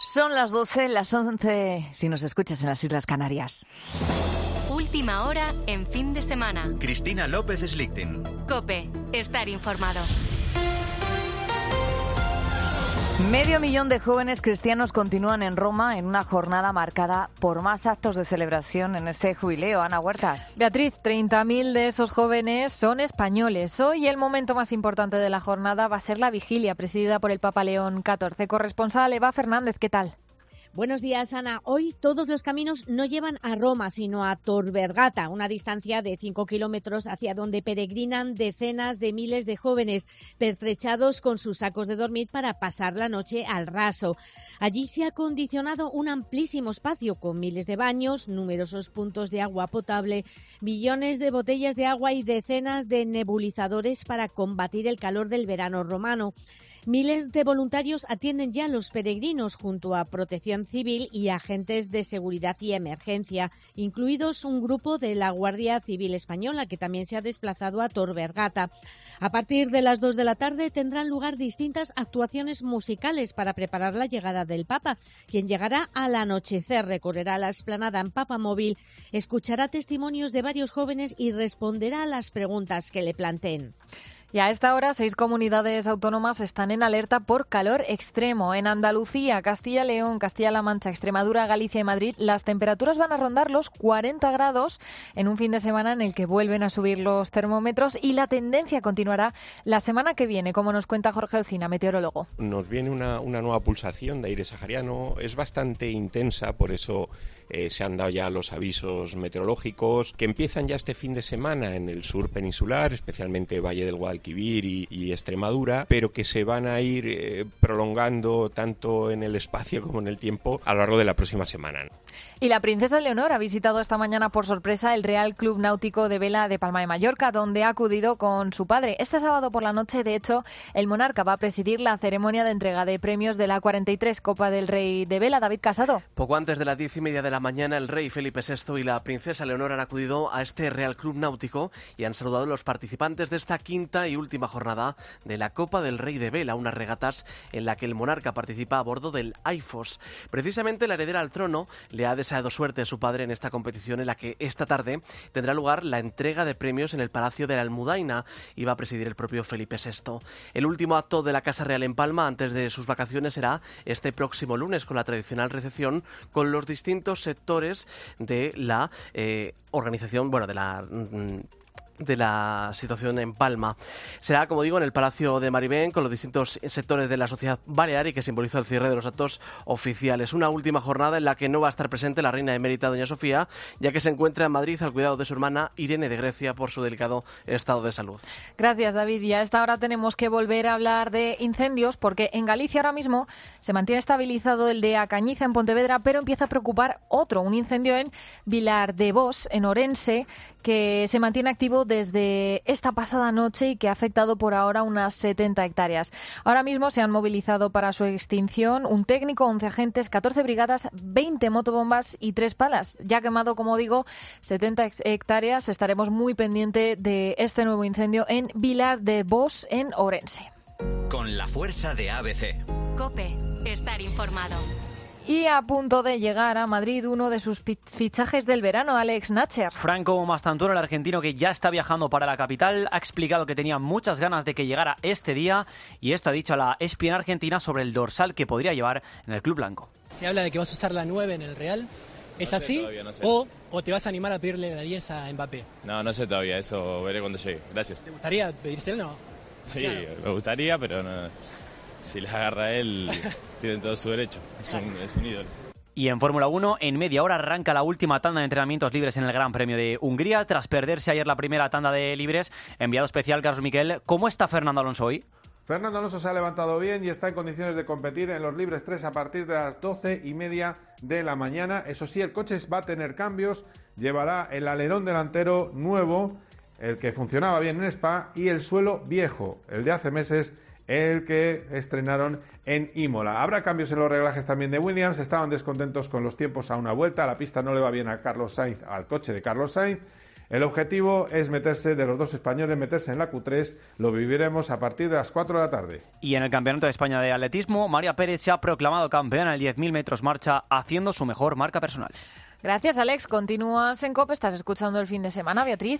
Son las 12, las 11, si nos escuchas en las Islas Canarias. Última hora en fin de semana. Cristina López Slichting. COPE. Estar informado. 500.000 de jóvenes cristianos continúan en Roma en una jornada marcada por más actos de celebración en este jubileo. Ana Huertas. Beatriz, 30.000 de esos jóvenes son españoles. Hoy el momento más importante de la jornada va a ser la vigilia presidida por el Papa León XIV. Corresponsal Eva Fernández, ¿qué tal? Buenos días, Ana. Hoy todos los caminos no llevan a Roma, sino a Tor Vergata, una distancia de 5 kilómetros hacia donde peregrinan decenas de miles de jóvenes pertrechados con sus sacos de dormir para pasar la noche al raso. Allí se ha acondicionado un amplísimo espacio con miles de baños, numerosos puntos de agua potable, millones de botellas de agua y decenas de nebulizadores para combatir el calor del verano romano. Miles de voluntarios atienden ya a los peregrinos junto a Protección Civil y agentes de seguridad y emergencia, incluidos un grupo de la Guardia Civil Española que también se ha desplazado a Tor Vergata. A partir de las 2 de la tarde tendrán lugar distintas actuaciones musicales para preparar la llegada del Papa, quien llegará al anochecer, recorrerá la explanada en Papamóvil, escuchará testimonios de varios jóvenes y responderá a las preguntas que le planteen. Y a esta hora, 6 comunidades autónomas están en alerta por calor extremo. En Andalucía, Castilla y León, Castilla-La Mancha, Extremadura, Galicia y Madrid, las temperaturas van a rondar los 40 grados en un fin de semana en el que vuelven a subir los termómetros y la tendencia continuará la semana que viene, como nos cuenta Jorge Alcina, meteorólogo. Nos viene una nueva pulsación de aire sahariano, es bastante intensa, por eso se han dado ya los avisos meteorológicos que empiezan ya este fin de semana en el sur peninsular, especialmente Valle del Guadalquivir y Extremadura, pero que se van a ir prolongando tanto en el espacio como en el tiempo a lo largo de la próxima semana. Y la princesa Leonor ha visitado esta mañana por sorpresa el Real Club Náutico de Vela de Palma de Mallorca, donde ha acudido con su padre. Este sábado por la noche, de hecho, el monarca va a presidir la ceremonia de entrega de premios de la 43 Copa del Rey de Vela. David Casado. Poco antes de las 10:30 de la mañana, el rey Felipe VI y la princesa Leonor han acudido a este Real Club Náutico y han saludado a los participantes de esta quinta y última jornada de la Copa del Rey de Vela, unas regatas en la que el monarca participa a bordo del Aifos. Precisamente la heredera al trono le ha deseado suerte a su padre en esta competición, en la que esta tarde tendrá lugar la entrega de premios en el Palacio de la Almudaina y va a presidir el propio Felipe VI. El último acto de la Casa Real en Palma antes de sus vacaciones será este próximo lunes, con la tradicional recepción con los distintos sectores de la organización, de la situación en Palma. Será, como digo, en el Palacio de Maribén, con los distintos sectores de la sociedad balear y que simboliza el cierre de los actos oficiales. Una última jornada en la que no va a estar presente la reina emérita doña Sofía, ya que se encuentra en Madrid al cuidado de su hermana Irene de Grecia por su delicado estado de salud. Gracias, David. Y a esta hora tenemos que volver a hablar de incendios, porque en Galicia ahora mismo se mantiene estabilizado el de A Cañiza en Pontevedra, pero empieza a preocupar otro, un incendio en Vilar de Bos, en Orense, que se mantiene activo desde esta pasada noche y que ha afectado por ahora unas 70 hectáreas. Ahora mismo se han movilizado para su extinción un técnico, 11 agentes, 14 brigadas, 20 motobombas y 3 palas. Ya ha quemado, como digo, 70 hectáreas. Estaremos muy pendientes de este nuevo incendio en Vilar de Bos, en Orense. Con la fuerza de ABC. COPE. Estar informado. Y a punto de llegar a Madrid uno de sus fichajes del verano, Alex Nacher. Franco Mastanturo, el argentino que ya está viajando para la capital, ha explicado que tenía muchas ganas de que llegara este día y esto ha dicho a la ESPN Argentina sobre el dorsal que podría llevar en el club blanco. Se habla de que vas a usar la 9 en el Real. ¿Es así? Todavía, no sé. ¿O te vas a animar a pedirle la 10 a Mbappé? No sé todavía, eso veré cuando llegue. Gracias. ¿Te gustaría pedírselo o no? Sí, me gustaría, pero no. Si les agarra él, tienen todo su derecho. Es un ídolo. Y en Fórmula 1, en media hora arranca la última tanda de entrenamientos libres en el Gran Premio de Hungría. Tras perderse ayer la primera tanda de libres, enviado especial Carlos Miquel. ¿Cómo está Fernando Alonso hoy? Fernando Alonso se ha levantado bien y está en condiciones de competir en los libres 3 a partir de las 12:30 de la mañana. Eso sí, el coche va a tener cambios. Llevará el alerón delantero nuevo, el que funcionaba bien en Spa, y el suelo viejo, el de hace meses, el que estrenaron en Imola. Habrá cambios en los reglajes también de Williams. Estaban descontentos con los tiempos a una vuelta. La pista no le va bien a Carlos Sainz, al coche de Carlos Sainz. El objetivo es meterse, de los dos españoles, meterse en la Q3. Lo viviremos a partir de las 4 de la tarde. Y en el Campeonato de España de Atletismo, María Pérez se ha proclamado campeona en el 10.000 metros marcha, haciendo su mejor marca personal. Gracias, Alex. Continúas en COPE. Estás escuchando el fin de semana, Beatriz.